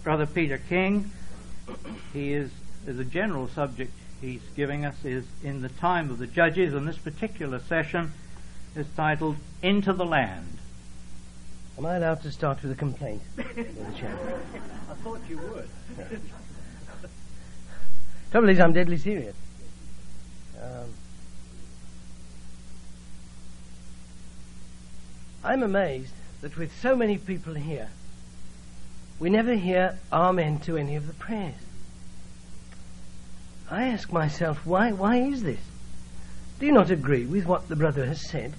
Brother Peter King. He is the general subject he's giving us is in the time of the judges, and this particular session is titled Into the Land. Am I allowed to start with a complaint? I thought you would. Trouble is, I'm deadly serious. I'm amazed that with so many people here, we never hear amen to any of the prayers. I ask myself, why is this? Do you not agree with what the brother has said?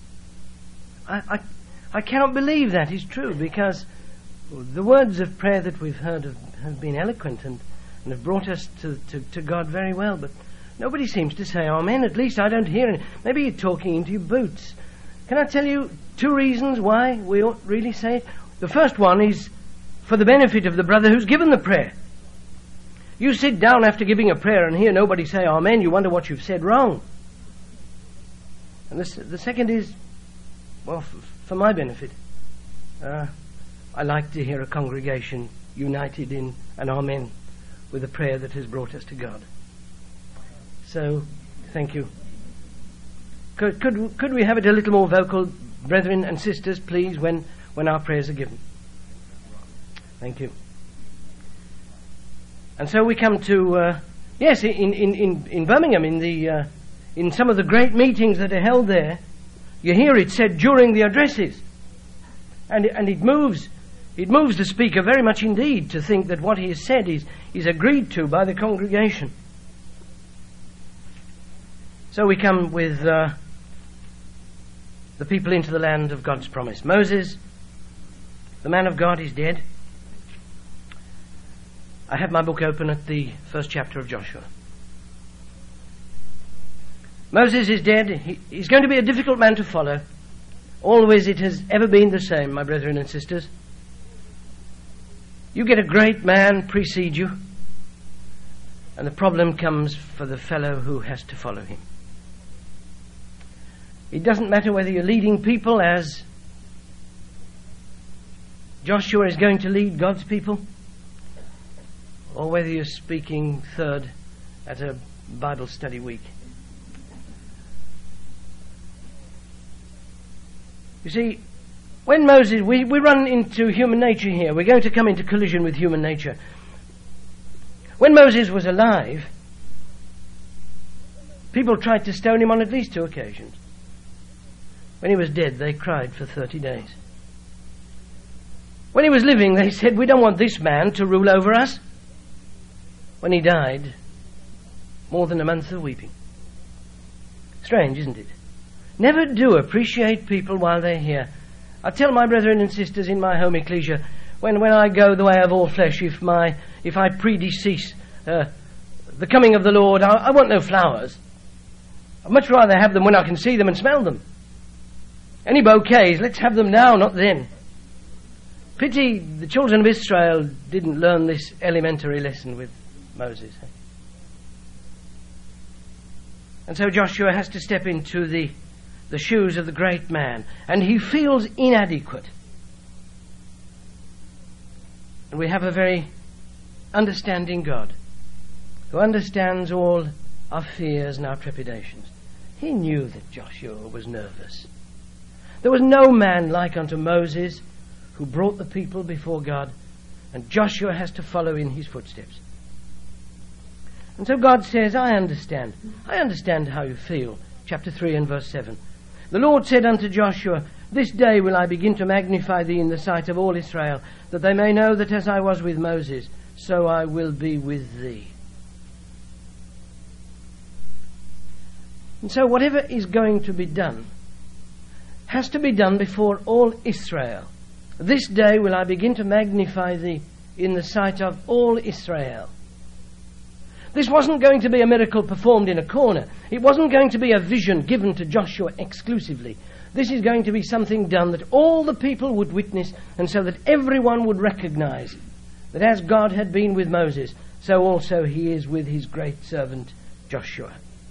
I cannot believe that is true, because the words of prayer that we've heard have been eloquent and have brought us to God very well, but nobody seems to say amen. At least I don't hear it. Maybe you're talking into your boots. Can I tell you 2 reasons why we ought really say it? The first one is for the benefit of the brother who's given the prayer. You sit down after giving a prayer and hear nobody say amen, you wonder what you've said wrong. And the second is, well, for my benefit. I like to hear a congregation united in an amen with a prayer that has brought us to God. So, thank you. Could we have it a little more vocal, brethren and sisters, please, when our prayers are given? Thank you. And so we come to, yes, in Birmingham, in some of the great meetings that are held there, you hear it said during the addresses. And it moves the speaker very much indeed to think that what he has said is agreed to by the congregation. So we come with the people into the land of God's promise. Moses, the man of God, is dead. I have my book open at the first chapter of Joshua. Moses is dead. He's going to be a difficult man to follow. Always it has ever been the same, my brethren and sisters. You get a great man precede you, and the problem comes for the fellow who has to follow him. It doesn't matter whether you're leading people as Joshua is going to lead God's people, or whether you're speaking third at a Bible study week. You see, when Moses, we run into human nature here. We're going to come into collision with human nature. When Moses was alive, people tried to stone him on at least 2 occasions. When he was dead, they cried for 30 days. When he was living, they said, we don't want this man to rule over us. When he died, more than a month of weeping. Strange, isn't it? Never do appreciate people while they're here. I tell my brethren and sisters in my home ecclesia, when I go the way of all flesh, if I predecease the coming of the Lord, I want no flowers. I'd much rather have them when I can see them and smell them. Any bouquets, let's have them now, not then. Pity the children of Israel didn't learn this elementary lesson with Moses. And so Joshua has to step into the shoes of the great man, and he feels inadequate. And we have a very understanding God who understands all our fears and our trepidations. He knew that Joshua was nervous. There was no man like unto Moses who brought the people before God, and Joshua has to follow in his footsteps. And so God says, I understand how you feel. Chapter 3 and verse 7. The Lord said unto Joshua, this day will I begin to magnify thee in the sight of all Israel, that they may know that as I was with Moses, so I will be with thee. And so whatever is going to be done has to be done before all Israel. This day will I begin to magnify thee in the sight of all Israel. This wasn't going to be a miracle performed in a corner. It wasn't going to be a vision given to Joshua exclusively. This is going to be something done that all the people would witness, and so that everyone would recognize that as God had been with Moses, so also he is with his great servant Joshua.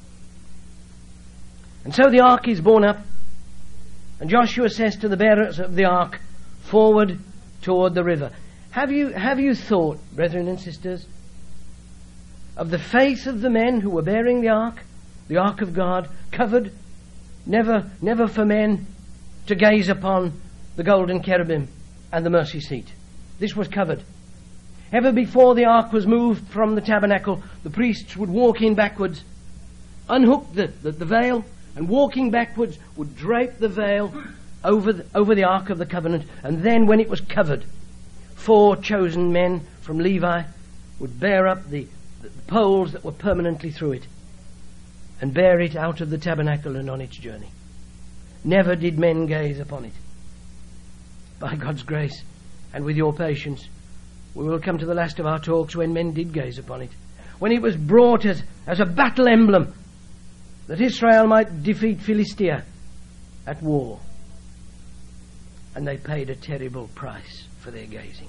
And so the ark is borne up, and Joshua says to the bearers of the ark, forward toward the river. Have you thought, brethren and sisters, of the faith of the men who were bearing the ark of God, covered, never for men to gaze upon the golden cherubim and the mercy seat. This was covered. Ever before the ark was moved from the tabernacle, the priests would walk in backwards, unhook the veil, and walking backwards would drape the veil over the ark of the covenant. And then when it was covered, 4 chosen men from Levi would bear up the poles that were permanently through it and bear it out of the tabernacle and on its journey. Never did men gaze upon it. By God's grace and with your patience, we will come to the last of our talks when men did gaze upon it, when it was brought as a battle emblem that Israel might defeat Philistia at war. And they paid a terrible price for their gazing.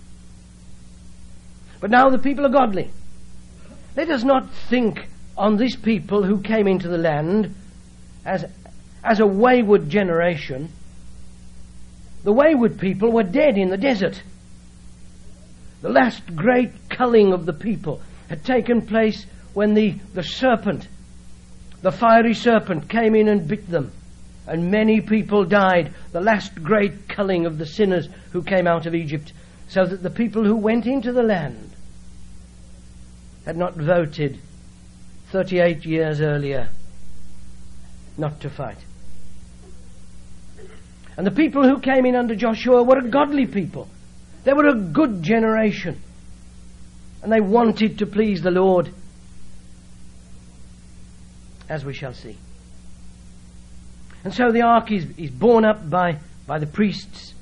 But now the people are godly. Let us not think on this people who came into the land as a wayward generation. The wayward people were dead in the desert. The last great culling of the people had taken place when the serpent, the fiery serpent, came in and bit them. And many people died, the last great culling of the sinners who came out of Egypt, so that the people who went into the land had not voted 38 years earlier not to fight. And the people who came in under Joshua were a godly people. They were a good generation. And they wanted to please the Lord, as we shall see. And so the ark is borne up by the priests.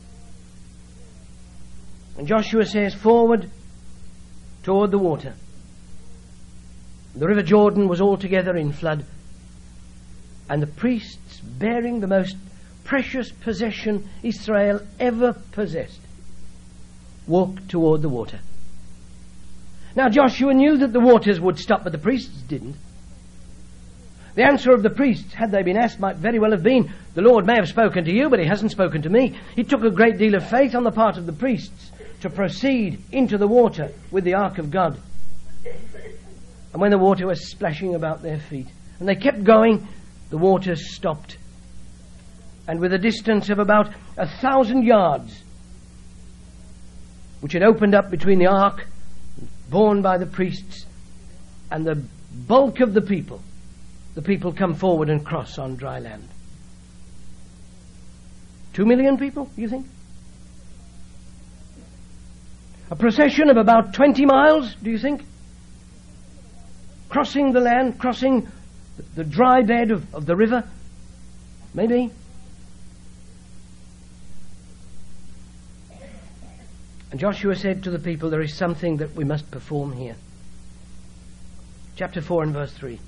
And Joshua says, forward toward the water. The river Jordan was altogether in flood. And the priests, bearing the most precious possession Israel ever possessed, walked toward the water. Now Joshua knew that the waters would stop, but the priests didn't. The answer of the priests, had they been asked, might very well have been, the Lord may have spoken to you, but he hasn't spoken to me. It took a great deal of faith on the part of the priests to proceed into the water with the ark of God. And when the water was splashing about their feet, and they kept going, the water stopped. And with a distance of about 1,000 yards, which had opened up between the ark, borne by the priests, and the bulk of the people come forward and cross on dry land. 2 million people, you think? A procession of about 20 miles, do you think? Crossing the land, crossing the dry bed of the river? Maybe. And Joshua said to the people, there is something that we must perform here. Chapter 4 and verse 3.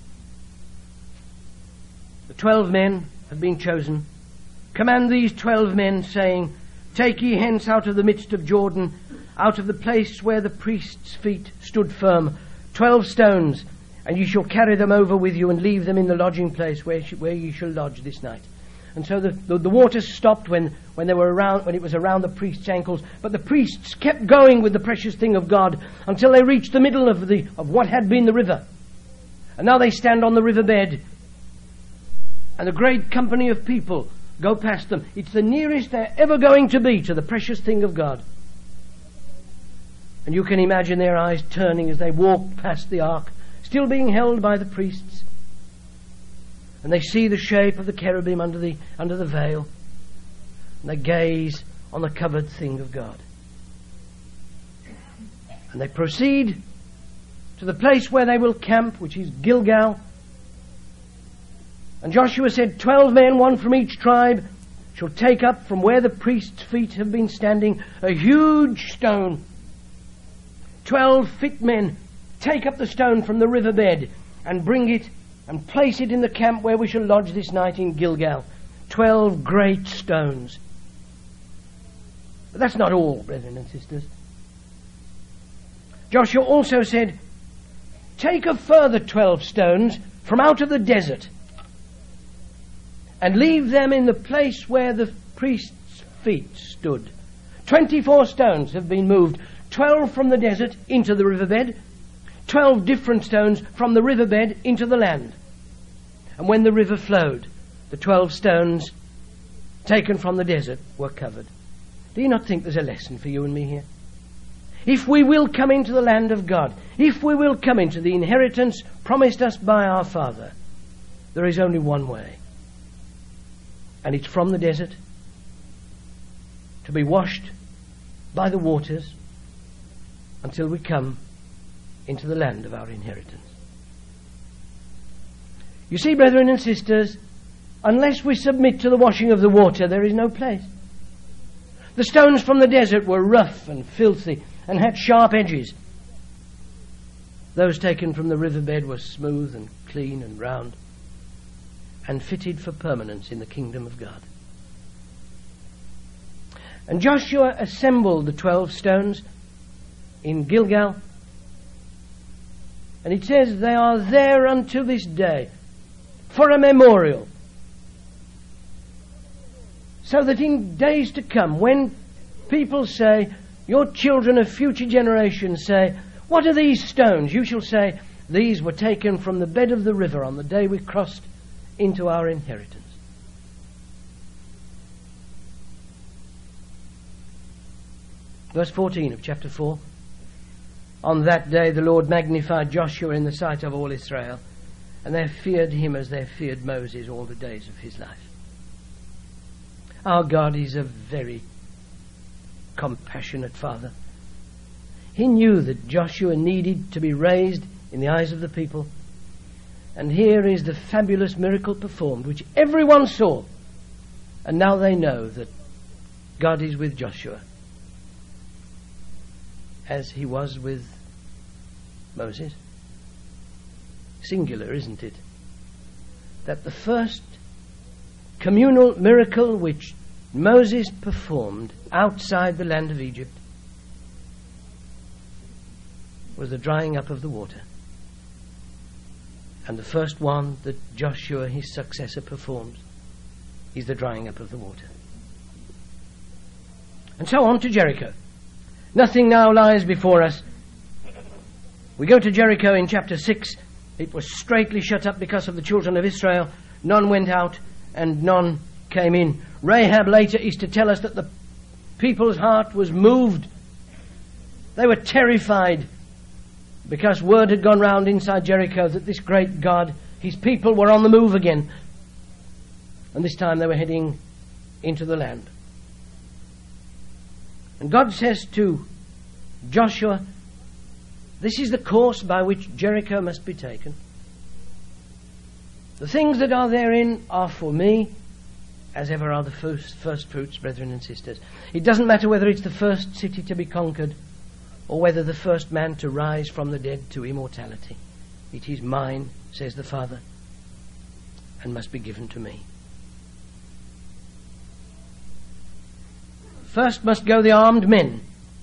The 12 men have been chosen. Command these 12 men, saying, take ye hence out of the midst of Jordan, out of the place where the priest's feet stood firm, 12 stones, and ye shall carry them over with you and leave them in the lodging place where ye shall lodge this night. And so the water stopped when it was around the priest's ankles, but the priests kept going with the precious thing of God until they reached the middle of what had been the river. And now they stand on the riverbed, and a great company of people go past them. It's the nearest they're ever going to be to the precious thing of God. And you can imagine their eyes turning as they walk past the ark, still being held by the priests. And they see the shape of the cherubim under the veil. And they gaze on the covered thing of God. And they proceed to the place where they will camp, which is Gilgal. And Joshua said, 12 men, one from each tribe, shall take up from where the priest's feet have been standing a huge stone. 12 fit men take up the stone from the riverbed and bring it and place it in the camp where we shall lodge this night in Gilgal. 12 great stones. But that's not all, brethren and sisters. Joshua also said, take a further 12 stones from out of the desert and leave them in the place where the priest's feet stood. 24 stones have been moved, 12 from the desert into the riverbed, 12 different stones from the riverbed into the land. And when the river flowed, the 12 stones taken from the desert were covered. Do you not think there's a lesson for you and me here? If we will come into the land of God, if we will come into the inheritance promised us by our Father, there is only one way. And it's from the desert to be washed by the waters until we come into the land of our inheritance. You see, brethren and sisters, unless we submit to the washing of the water, there is no place. The stones from the desert were rough and filthy and had sharp edges. Those taken from the riverbed were smooth and clean and round and fitted for permanence in the kingdom of God. And Joshua assembled the 12 stones in Gilgal, and it says they are there unto this day for a memorial, so that in days to come, when people say, your children of future generations say, what are these stones? You shall say, these were taken from the bed of the river on the day we crossed into our inheritance. Verse 14 of chapter 4. On that day the Lord magnified Joshua in the sight of all Israel, and they feared him as they feared Moses all the days of his life. Our God is a very compassionate Father. He knew that Joshua needed to be raised in the eyes of the people, and here is the fabulous miracle performed, which everyone saw, and now they know that God is with Joshua, as he was with Moses. Singular, isn't it? That the first communal miracle which Moses performed outside the land of Egypt was the drying up of the water. And the first one that Joshua, his successor, performs is the drying up of the water. And so on to Jericho. Nothing now lies before us. We go to Jericho in chapter 6. It was straitly shut up because of the children of Israel. None went out and none came in. Rahab later is to tell us that the people's heart was moved. They were terrified because word had gone round inside Jericho that this great God, his people, were on the move again. And this time they were heading into the land. And God says to Joshua, this is the course by which Jericho must be taken. The things that are therein are for me, as ever are the first fruits, brethren and sisters. It doesn't matter whether it's the first city to be conquered or whether the first man to rise from the dead to immortality. It is mine, says the Father, and must be given to me. First must go the armed men.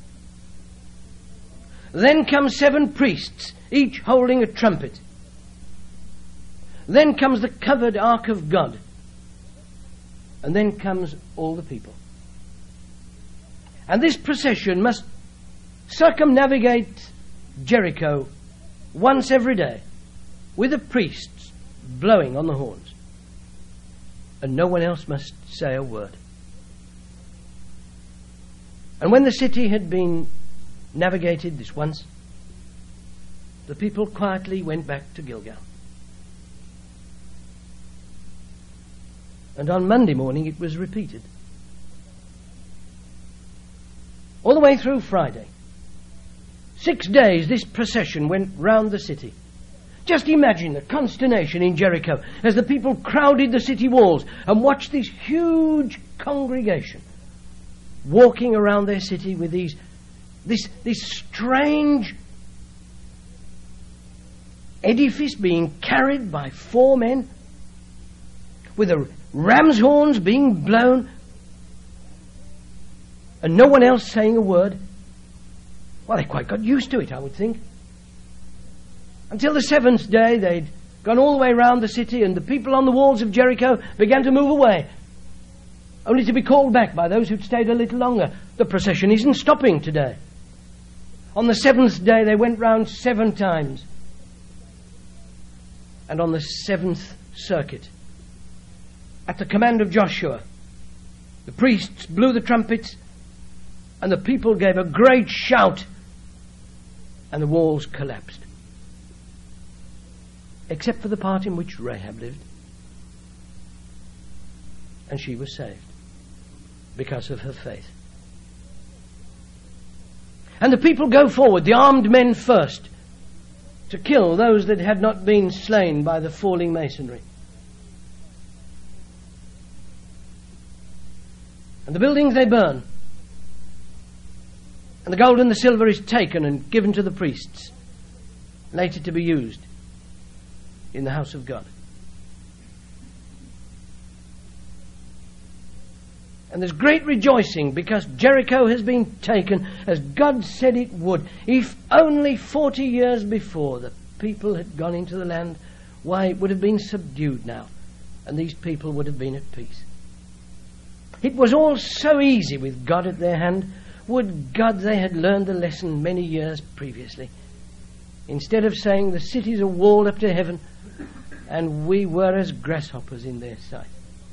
Then come 7 priests, each holding a trumpet. Then comes the covered ark of God. And then comes all the people. And this procession must circumnavigate Jericho once every day, with the priests blowing on the horns. And no one else must say a word. And when the city had been navigated this once, the people quietly went back to Gilgal. And on Monday morning it was repeated. All the way through Friday. 6 days this procession went round the city. Just imagine the consternation in Jericho as the people crowded the city walls and watched this huge congregation walking around their city with this strange edifice being carried by 4 men, with the ram's horns being blown, and no one else saying a word. Well, they quite got used to it, I would think. Until the 7th day, they'd gone all the way round the city, and the people on the walls of Jericho began to move away, only to be called back by those who'd stayed a little longer. The procession isn't stopping today. On the seventh day they went round 7 times. And on the 7th circuit, at the command of Joshua, the priests blew the trumpets and the people gave a great shout and the walls collapsed. Except for the part in which Rahab lived. And she was saved because of her faith. And the people go forward, the armed men first, to kill those that had not been slain by the falling masonry. And the buildings they burn. And the gold and the silver is taken and given to the priests, later to be used in the house of God. And there's great rejoicing because Jericho has been taken as God said it would. If only 40 years before the people had gone into the land, why, it would have been subdued now, and these people would have been at peace. It was all so easy with God at their hand. Would God they had learned the lesson many years previously. Instead of saying the cities are walled up to heaven and we were as grasshoppers in their sight.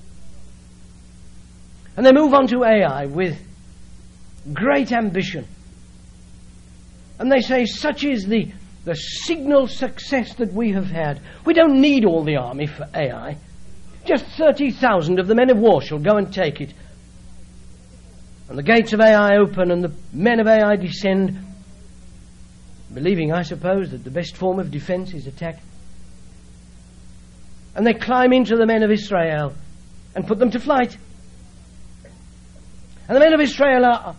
And they move on to Ai with great ambition. And they say, such is the signal success that we have had. We don't need all the army for Ai. Just 30,000 of the men of war shall go and take it. And the gates of Ai open and the men of Ai descend, believing, I suppose, that the best form of defense is attack. And they climb into the men of Israel and put them to flight. And the men of Israel are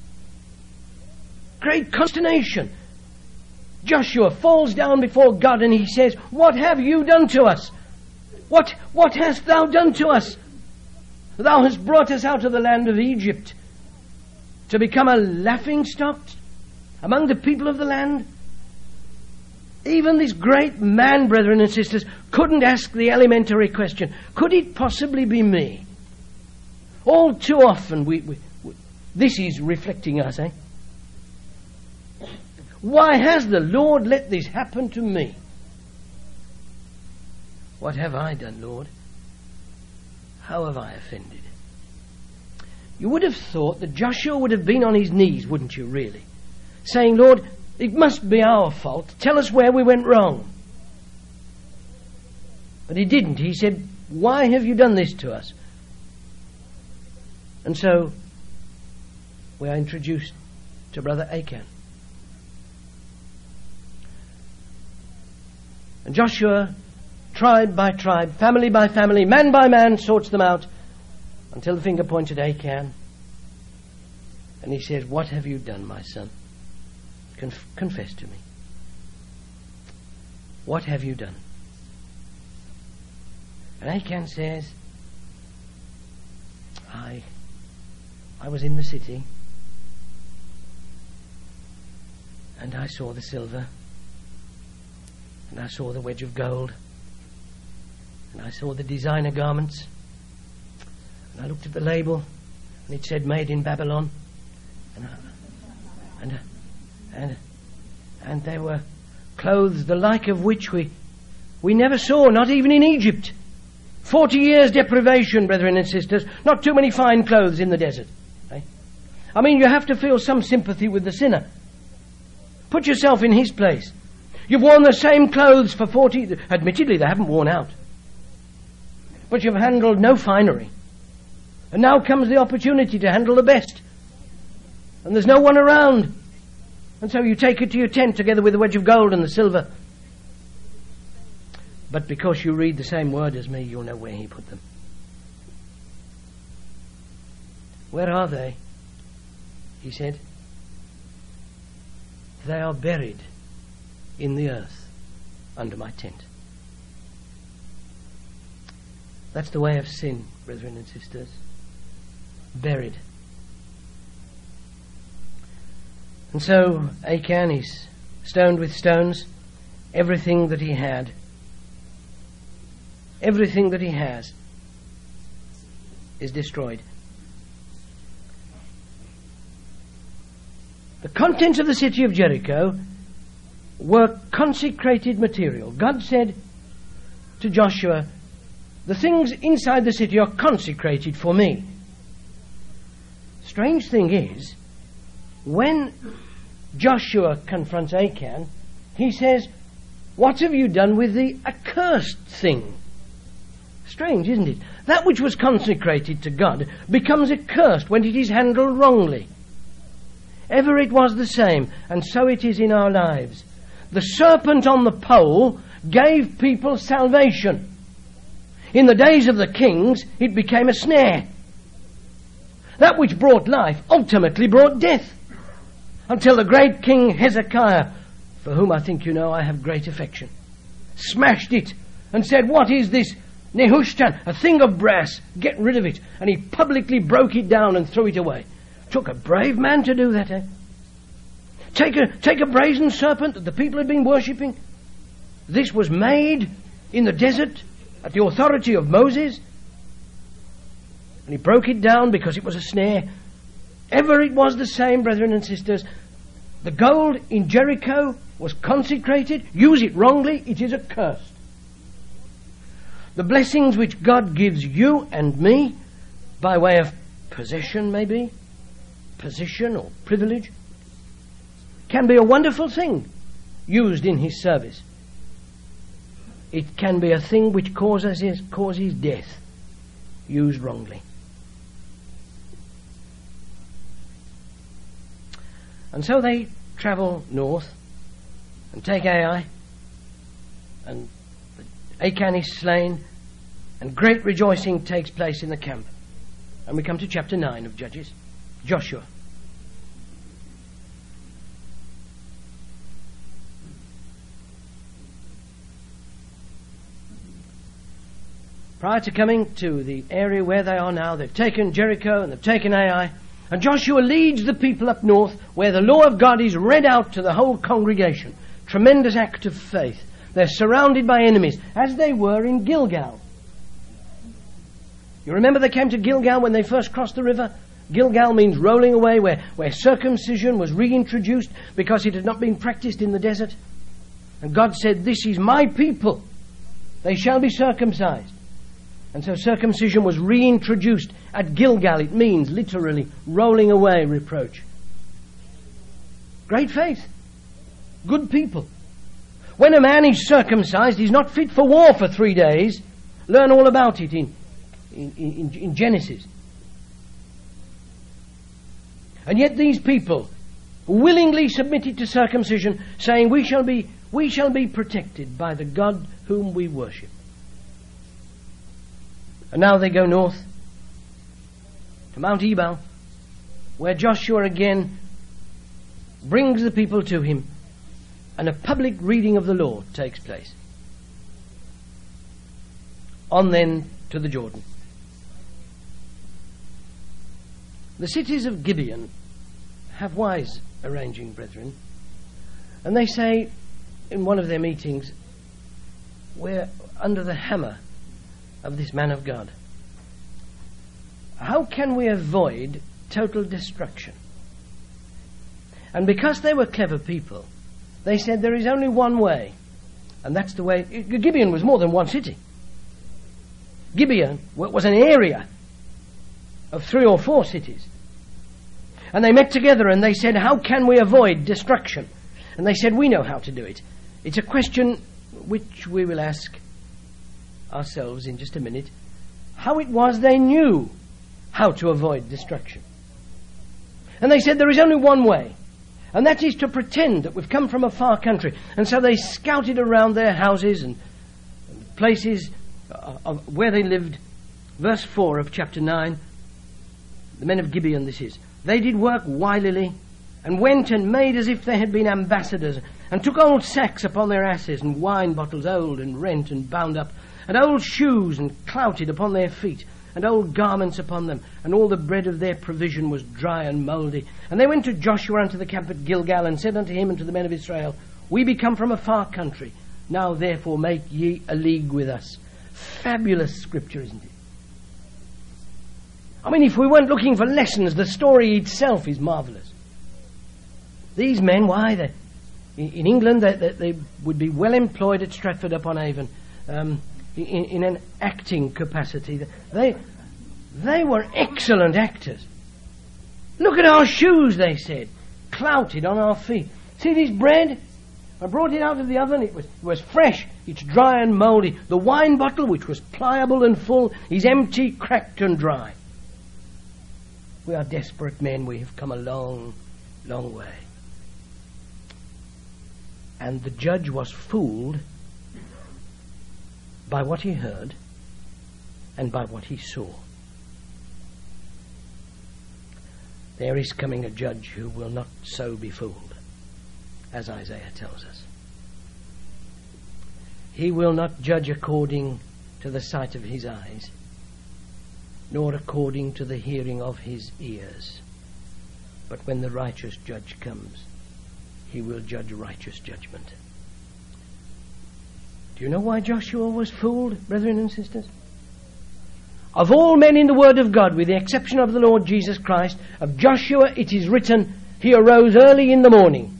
great consternation. Joshua falls down before God and he says, what have you done to us? What hast thou done to us? Thou hast brought us out of the land of Egypt to become a laughingstock among the people of the land. Even this great man, brethren and sisters, couldn't ask the elementary question, could it possibly be me? All too often this is reflecting us, eh? Why has the Lord let this happen to me? What have I done, Lord? How have I offended? You would have thought that Joshua would have been on his knees, wouldn't you, really? Saying, Lord, it must be our fault. Tell us where we went wrong. But he didn't. He said, why have you done this to us? And so we are introduced to Brother Achan. And Joshua, tribe by tribe, family by family, man by man, sorts them out until the finger points at Achan. And he says, what have you done, my son? Confess to me. What have you done? And Achan says, I was in the city and I saw the silver and I saw the wedge of gold and I saw the designer garments and I looked at the label and it said made in Babylon and they were clothes the like of which we never saw, not even in Egypt. 40 years deprivation, brethren and sisters, not too many fine clothes in the desert. Eh? I mean, you have to feel some sympathy with the sinner. Put yourself in his place. You've worn the same clothes for 40... Admittedly, they haven't worn out. But you've handled no finery. And now comes the opportunity to handle the best. And there's no one around. And so you take it to your tent together with the wedge of gold and the silver. But because you read the same word as me, you'll know where he put them. Where are they? He said. They are buried in the earth under my tent. That's the way of sin, brethren and sisters. Buried. And so Achan is stoned with stones. Everything that he had, everything that he has, is destroyed. The contents of the city of Jericho were consecrated material. God said to Joshua, the things inside the city are consecrated for me. Strange thing is, when Joshua confronts Achan, he says, what have you done with the accursed thing? Strange, isn't it? That which was consecrated to God becomes accursed when it is handled wrongly. Ever it was the same, and so it is in our lives. The serpent on the pole gave people salvation. In the days of the kings, it became a snare. That which brought life ultimately brought death. Until the great King Hezekiah, for whom I think you know I have great affection, smashed it and said, what is this Nehushtan, a thing of brass, get rid of it. And he publicly broke it down and threw it away. Took a brave man to do that, eh? Take a brazen serpent that the people had been worshipping. This was made in the desert at the authority of Moses. And he broke it down because it was a snare. Ever it was the same, brethren and sisters. The gold in Jericho was consecrated. Use it wrongly, it is accursed. The blessings which God gives you and me, by way of possession maybe, position or privilege, can be a wonderful thing used in His service. It can be a thing which causes death, used wrongly. And so they travel north and take Ai, and Achan is slain, and great rejoicing takes place in the camp. And we come to chapter 9 of Judges, Joshua. Prior to coming to the area where they are now, they've taken Jericho and they've taken Ai, and Joshua leads the people up north where the law of God is read out to the whole congregation. Tremendous act of faith. They're surrounded by enemies, as they were in Gilgal. You remember they came to Gilgal when they first crossed the river? Gilgal means rolling away, where circumcision was reintroduced because it had not been practiced in the desert. And God said, this is my people. They shall be circumcised. And so circumcision was reintroduced at Gilgal. It means literally rolling away reproach. Great faith. Good people. When a man is circumcised, he's not fit for war for 3 days. Learn all about it in Genesis. And yet these people willingly submitted to circumcision, saying, we shall be protected by the God whom we worship. And now they go north to Mount Ebal, where Joshua again brings the people to him, and a public reading of the law takes place. On then to the Jordan. The cities of Gibeon have wise arranging brethren, and they say in one of their meetings, we're under the hammer of this man of God. How can we avoid total destruction? And because they were clever people, they said there is only one way, and that's the way. Gibeon was more than one city. Gibeon was an area of 3 or 4 cities. And they met together and they said, how can we avoid destruction? And they said, we know how to do it. It's a question which we will ask ourselves in just a minute. How it was they knew how to avoid destruction. And they said there is only one way, and that is to pretend that we've come from a far country. And so they scouted around their houses and places where they lived. Verse 4 of chapter 9, the men of Gibeon this is. They did work wilily, and went and made as if they had been ambassadors, and took old sacks upon their asses, and wine bottles old and rent and bound up, and old shoes and clouted upon their feet, and old garments upon them, and all the bread of their provision was dry and mouldy. And they went to Joshua unto the camp at Gilgal, and said unto him and to the men of Israel, we be come from a far country, now therefore make ye a league with us. Fabulous scripture, isn't it? I mean, if we weren't looking for lessons, the story itself is marvellous. These men, why? In England, they would be well employed at Stratford-upon-Avon in an acting capacity. They were excellent actors. Look at our shoes, they said, clouted on our feet. See this bread? I brought it out of the oven. It was fresh. It's dry and mouldy. The wine bottle, which was pliable and full, is empty, cracked and dry. We are desperate men. We have come a long, long way. And the judge was fooled by what he heard and by what he saw. There is coming a judge who will not so be fooled, as Isaiah tells us. He will not judge according to the sight of his eyes, nor according to the hearing of his ears. But when the righteous judge comes, he will judge righteous judgment. Do you know why Joshua was fooled, brethren and sisters? Of all men in the Word of God, with the exception of the Lord Jesus Christ, of Joshua it is written, he arose early in the morning.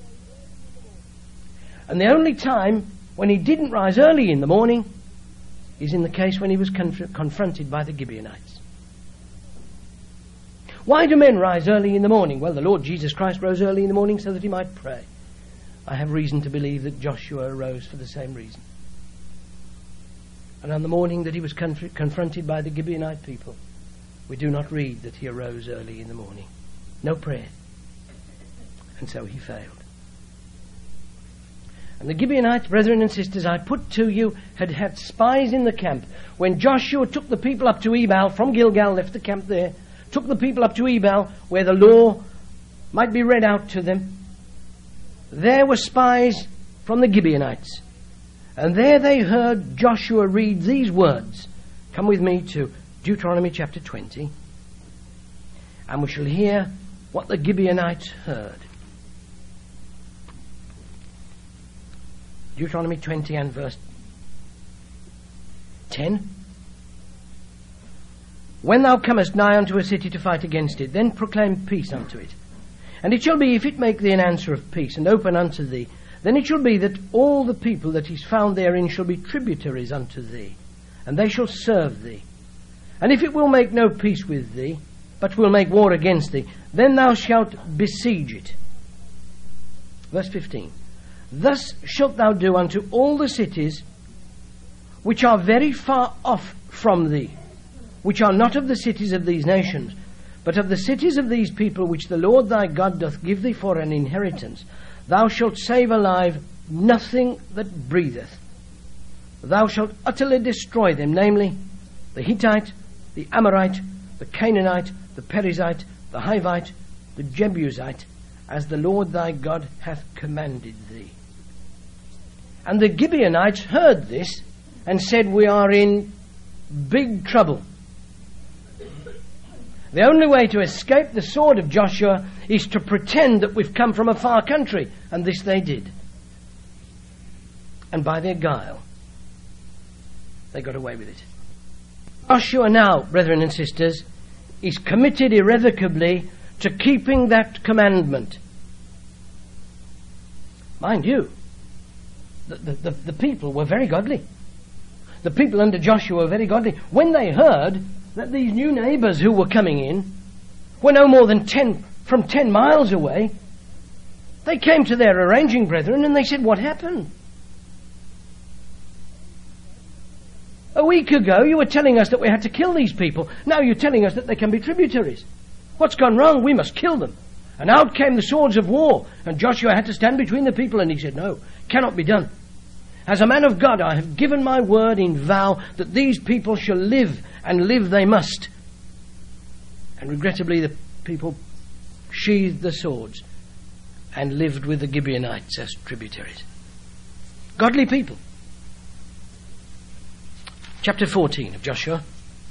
And the only time when he didn't rise early in the morning is in the case when he was confronted by the Gibeonites. Why do men rise early in the morning? Well, the Lord Jesus Christ rose early in the morning so that he might pray. I have reason to believe that Joshua arose for the same reason. And on the morning that he was confronted by the Gibeonite people, we do not read that he arose early in the morning. No prayer. And so he failed. And the Gibeonites, brethren and sisters, I put to you, had spies in the camp. When Joshua took the people up to Ebal from Gilgal, left the camp there, took the people up to Ebal, where the law might be read out to them, there were spies from the Gibeonites. And there they heard Joshua read these words. Come with me to Deuteronomy chapter 20. And we shall hear what the Gibeonites heard. Deuteronomy 20 and verse 10. When thou comest nigh unto a city to fight against it, then proclaim peace unto it. And it shall be, if it make thee an answer of peace, and open unto thee, then it shall be that all the people that is found therein shall be tributaries unto thee, and they shall serve thee. And if it will make no peace with thee, but will make war against thee, then thou shalt besiege it. Verse 15. Thus shalt thou do unto all the cities which are very far off from thee, which are not of the cities of these nations, but of the cities of these people which the Lord thy God doth give thee for an inheritance. Thou shalt save alive nothing that breatheth. Thou shalt utterly destroy them, namely, the Hittite, the Amorite, the Canaanite, the Perizzite, the Hivite, the Jebusite, as the Lord thy God hath commanded thee. And the Gibeonites heard this and said, we are in big trouble. The only way to escape the sword of Joshua is to pretend that we've come from a far country. And this they did. And by their guile, they got away with it. Joshua now, brethren and sisters, is committed irrevocably to keeping that commandment. Mind you, the people were very godly. The people under Joshua were very godly. When they heard that these new neighbours who were coming in were no more than 10 miles away, they came to their arranging brethren and they said, what happened? A week ago you were telling us that we had to kill these people. Now you're telling us that they can be tributaries. What's gone wrong? We must kill them. And out came the swords of war, and Joshua had to stand between the people, and he said, no, cannot be done. As a man of God, I have given my word in vow that these people shall live, and live they must. And regrettably, the people sheathed the swords and lived with the Gibeonites as tributaries. Godly people. Chapter 14 of Joshua.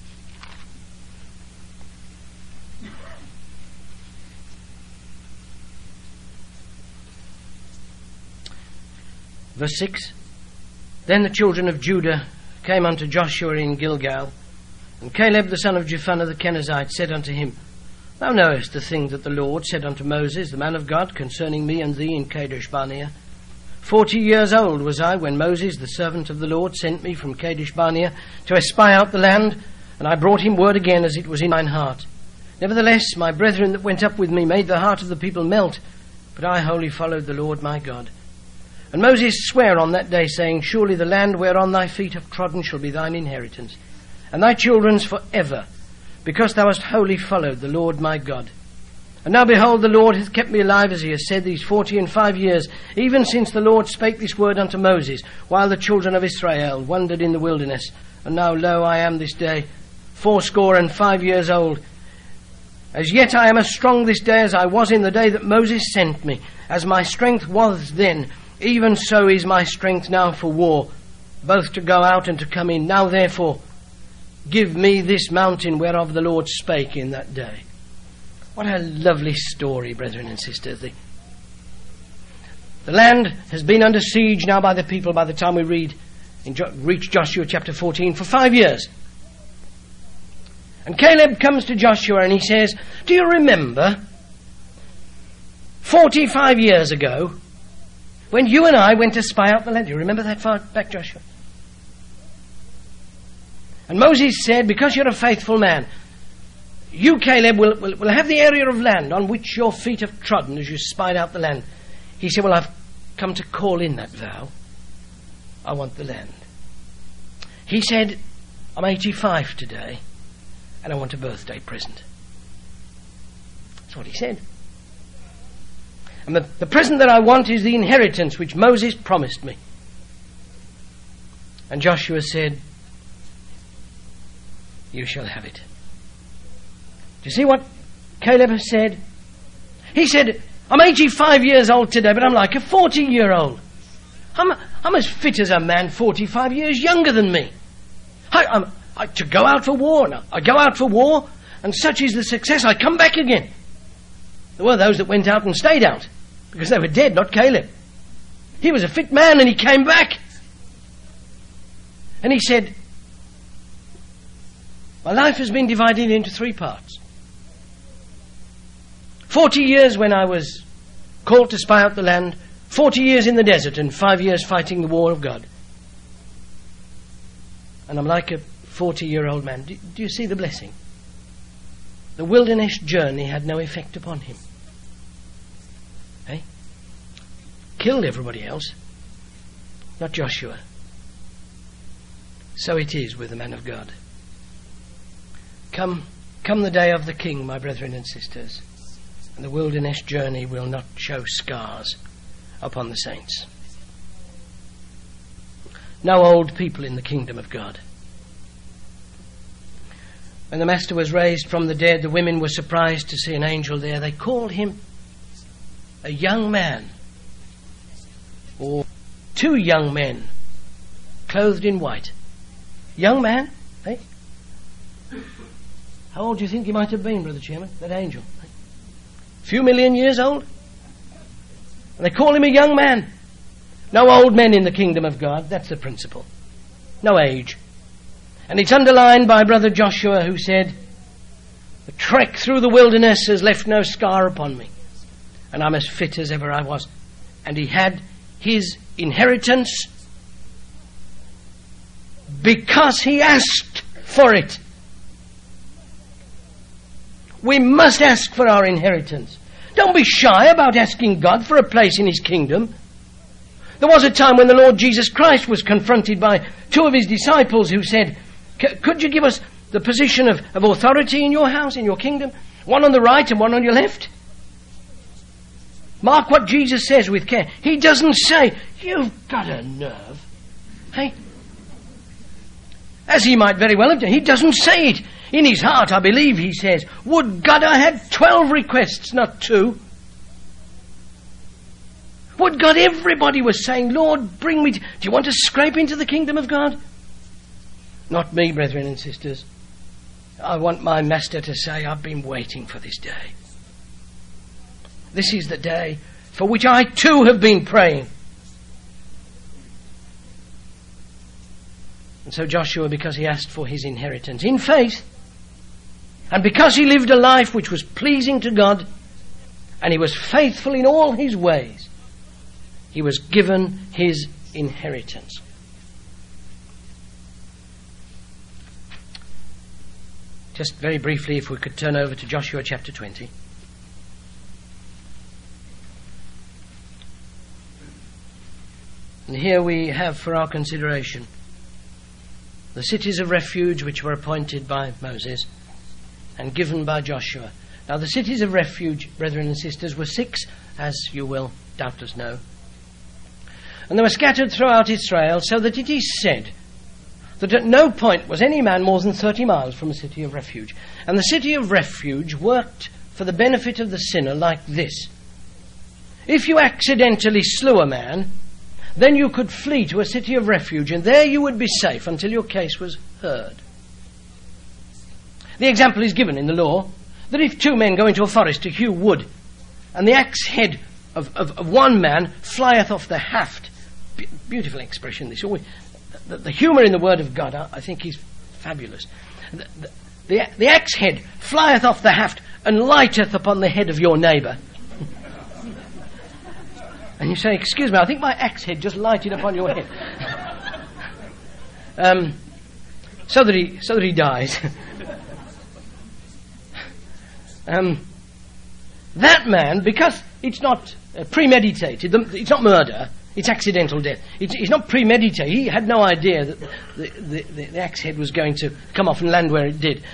Verse 6. Then the children of Judah came unto Joshua in Gilgal, and Caleb the son of Jephunneh the Kenizzite said unto him, Thou knowest the thing that the Lord said unto Moses, the man of God, concerning me and thee in Kadesh Barnea. 40 years old was I when Moses, the servant of the Lord, sent me from Kadesh Barnea to espy out the land, and I brought him word again as it was in mine heart. Nevertheless, my brethren that went up with me made the heart of the people melt, but I wholly followed the Lord my God. And Moses sware on that day, saying, Surely the land whereon thy feet have trodden shall be thine inheritance, and thy children's for ever, because thou hast wholly followed the Lord my God. And now behold, the Lord hath kept me alive, as he has said, these 45 years, even since the Lord spake this word unto Moses, while the children of Israel wandered in the wilderness. And now, lo, I am this day 85 years old. As yet I am as strong this day as I was in the day that Moses sent me. As my strength was then, even so is my strength now for war, both to go out and to come in. Now therefore, give me this mountain whereof the Lord spake in that day. What a lovely story, brethren and sisters. The land has been under siege now by the people by the time we reach Joshua chapter 14 for 5 years. And Caleb comes to Joshua and he says, do you remember 45 years ago when you and I went to spy out the land? Do you remember that far back, Joshua? And Moses said, because you're a faithful man, you, Caleb, will have the area of land on which your feet have trodden as you spied out the land. He said, well, I've come to call in that vow. I want the land. He said, I'm 85 today, and I want a birthday present. That's what he said. And the present that I want is the inheritance which Moses promised me. And Joshua said, you shall have it. Do you see what Caleb has said? He said, I'm 85 years old today, but I'm like a 40-year-old. I'm as fit as a man 45 years younger than me. To go out for war. Now, I go out for war, and such is the success, I come back again. There were those that went out and stayed out, because they were dead, not Caleb. He was a fit man, and he came back. And he said, my life has been divided into 3 parts. 40 years when I was called to spy out the land, 40 years in the desert, and 5 years fighting the war of God. And I'm like a 40-year-old man. Do you see the blessing? The wilderness journey had no effect upon him. Killed everybody else, not Joshua. So it is with the man of God. Come the day of the King, my brethren and sisters, and the wilderness journey will not show scars upon the saints. No old people in the kingdom of God. When the Master was raised from the dead, the women were surprised to see an angel there. They called him a young man, or 2 young men clothed in white. Young man, eh? How old do you think he might have been, Brother Chairman, that angel? A few million years old? And they call him a young man. No old men in the kingdom of God. That's the principle. No age. And it's underlined by Brother Joshua, who said, the trek through the wilderness has left no scar upon me, and I'm as fit as ever I was. And he had his inheritance because he asked for it. We must ask for our inheritance. Don't be shy about asking God for a place in his kingdom. There was a time when the Lord Jesus Christ was confronted by 2 of his disciples who said, could you give us the position of authority in your house, in your kingdom? One on the right and one on your left? Mark what Jesus says with care. He doesn't say, you've got a nerve. Hey? As he might very well have done. He doesn't say it. In his heart, I believe he says, would God I had 12 requests, not 2. Would God everybody was saying, Lord, bring me... Do you want to scrape into the kingdom of God? Not me, brethren and sisters. I want my Master to say, I've been waiting for this day. This is the day for which I too have been praying. And so Joshua, because he asked for his inheritance in faith, And because he lived a life which was pleasing to God, and he was faithful in all his ways, he was given his inheritance. Just very briefly, if we could turn over to Joshua chapter 20. And here we have for our consideration the cities of refuge which were appointed by Moses and given by Joshua. Now the cities of refuge, brethren and sisters, were 6, as you will doubtless know. And they were scattered throughout Israel, so that it is said that at no point was any man more than 30 miles from a city of refuge. And the city of refuge worked for the benefit of the sinner like this. If you accidentally slew a man, then you could flee to a city of refuge, and there you would be safe until your case was heard. The example is given in the law that if 2 men go into a forest to hew wood, and the axe head of one man flieth off the haft. Beautiful expression, this. The humour in the word of God, I think, is fabulous. The axe head flieth off the haft and lighteth upon the head of your neighbour. And you say, excuse me, I think my axe head just lighted upon your head. So that he dies. That man, because it's not premeditated, it's not murder, it's accidental death. It's not premeditated. He had no idea that the axe head was going to come off and land where it did.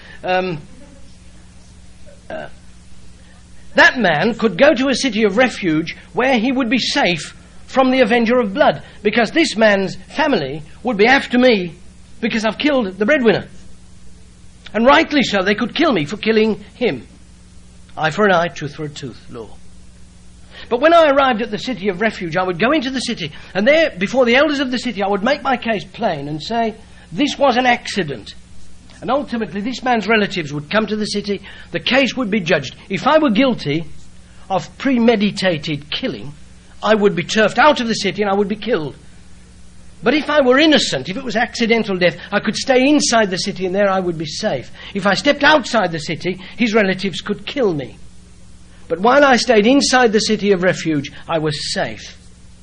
That man could go to a city of refuge where he would be safe from the avenger of blood, because this man's family would be after me because I've killed the breadwinner. And rightly so, they could kill me for killing him. Eye for an eye, tooth for a tooth law. But when I arrived at the city of refuge, I would go into the city, and there, before the elders of the city, I would make my case plain and say, this was an accident. And ultimately, this man's relatives would come to the city, the case would be judged. If I were guilty of premeditated killing, I would be turfed out of the city and I would be killed. But if I were innocent, if it was accidental death, I could stay inside the city and there I would be safe. If I stepped outside the city, his relatives could kill me. But while I stayed inside the city of refuge, I was safe.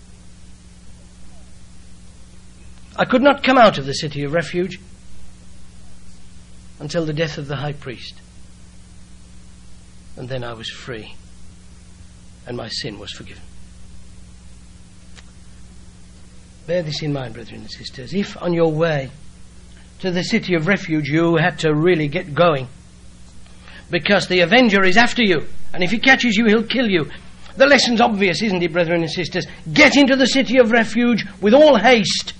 I could not come out of the city of refuge until the death of the high priest. And then I was free, and my sin was forgiven. Bear this in mind, brethren and sisters. If on your way to the city of refuge you had to really get going, because the avenger is after you, and if he catches you, he'll kill you. The lesson's obvious, isn't it, brethren and sisters? Get into the city of refuge with all haste.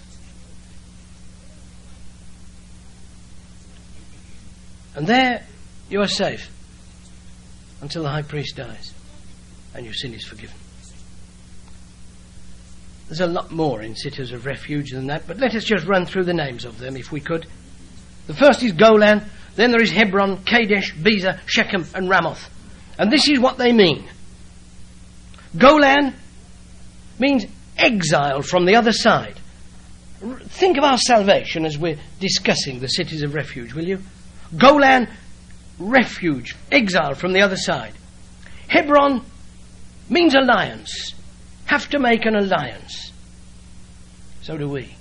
And there you are safe until the high priest dies and your sin is forgiven. There's a lot more in cities of refuge than that, but let us just run through the names of them if we could. The first is Golan, then there is Hebron, Kadesh, Bezer, Shechem and Ramoth. And this is what they mean. Golan means exile from the other side. Think of our salvation as we're discussing the cities of refuge, will you? Golan, refuge, exile from the other side. Hebron means alliance. Have to make an alliance. So do we.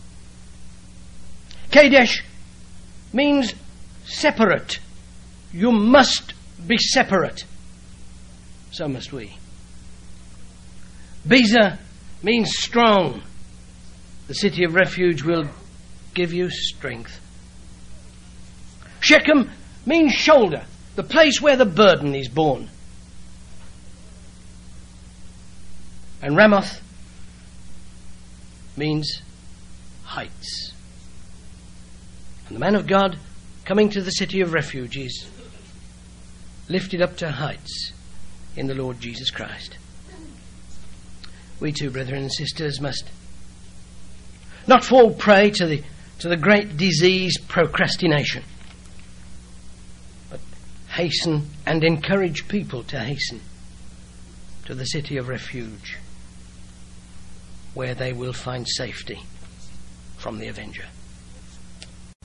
Kadesh means separate. You must be separate. So must we. Bezer means strong. The city of refuge will give you strength. Shechem means shoulder, the place where the burden is borne. And Ramoth means heights. And the man of God coming to the city of refuge is lifted up to heights in the Lord Jesus Christ. We too, brethren and sisters, must not fall prey to the great disease procrastination, but hasten and encourage people to hasten to the city of refuge, where they will find safety from the avenger.